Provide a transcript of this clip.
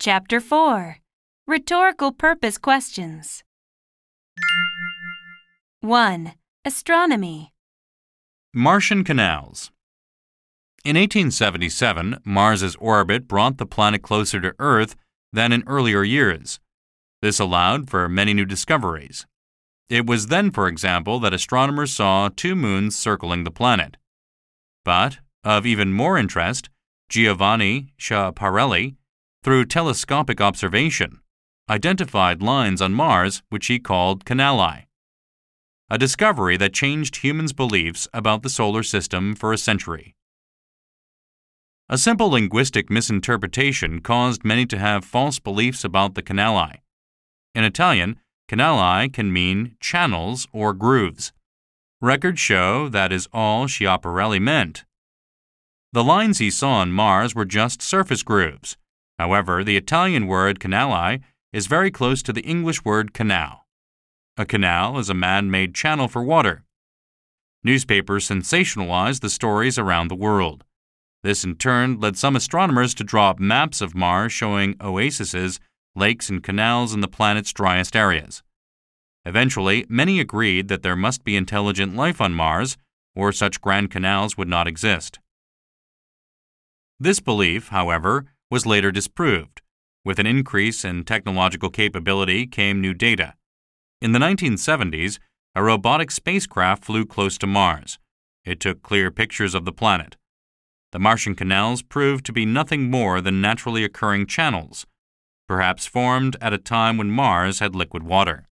Chapter 4. Rhetorical Purpose Questions. 1. Astronomy. Martian canals. In 1877, Mars's orbit brought the planet closer to Earth than in earlier years. This allowed for many new discoveries. It was then, for example, that astronomers saw two moons circling the planet. But, of even more interest, Giovanni Schiaparelli, through telescopic observation, identified lines on Mars which he called canali, a discovery that changed humans' beliefs about the solar system for a century. A simple linguistic misinterpretation caused many to have false beliefs about the canali. In Italian, canali can mean channels or grooves. Records show that is all Schiaparelli meant. The lines he saw on Mars were just surface grooves. However, the Italian word canali is very close to the English word canal. A canal is a man-made channel for water. Newspapers sensationalized the stories around the world. This in turn led some astronomers to draw up maps of Mars showing oases, lakes, and canals in the planet's driest areas. Eventually, many agreed that there must be intelligent life on Mars, or such grand canals would not exist. This belief, however, was later disproved. With an increase in technological capability came new data. In the 1970s, a robotic spacecraft flew close to Mars. It took clear pictures of the planet. The Martian canals proved to be nothing more than naturally occurring channels, perhaps formed at a time when Mars had liquid water.